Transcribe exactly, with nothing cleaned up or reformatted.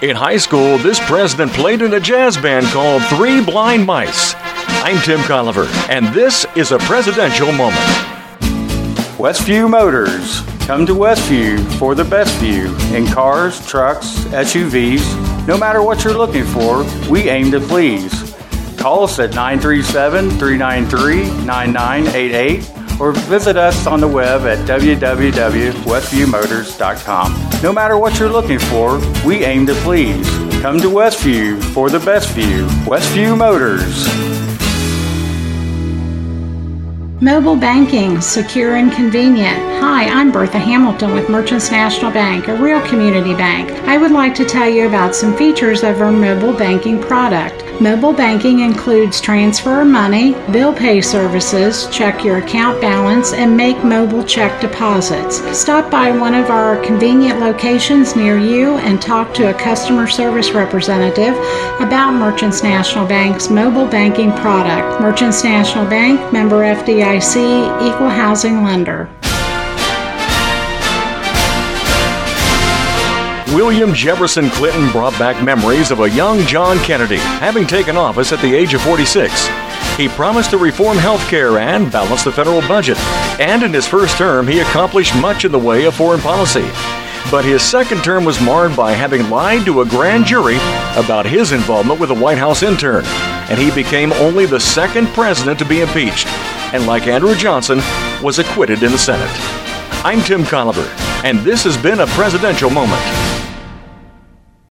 In high school, this president played in a jazz band called Three Blind Mice. I'm Tim Colliver, and this is a presidential moment. Westview Motors. Come to Westview for the best view in cars, trucks, S U Vs. No matter what you're looking for, we aim to please. Call us at nine three seven, three nine three, nine nine eight eight or visit us on the web at w w w dot westview motors dot com. No matter what you're looking for, we aim to please. Come to Westview for the best view. Westview Motors. Mobile banking, secure and convenient. Hi, I'm Bertha Hamilton with Merchants National Bank, a real community bank. I would like to tell you about some features of our mobile banking product. Mobile banking includes transfer money, bill pay services, check your account balance, and make mobile check deposits. Stop by one of our convenient locations near you and talk to a customer service representative about Merchants National Bank's mobile banking product. Merchants National Bank, member F D I C, equal housing lender. William Jefferson Clinton brought back memories of a young John Kennedy, having taken office at the age of forty-six. He promised to reform health care and balance the federal budget, and in his first term, he accomplished much in the way of foreign policy. But his second term was marred by having lied to a grand jury about his involvement with a White House intern, and he became only the second president to be impeached, and like Andrew Johnson, was acquitted in the Senate. I'm Tim Colliver, and this has been a presidential moment.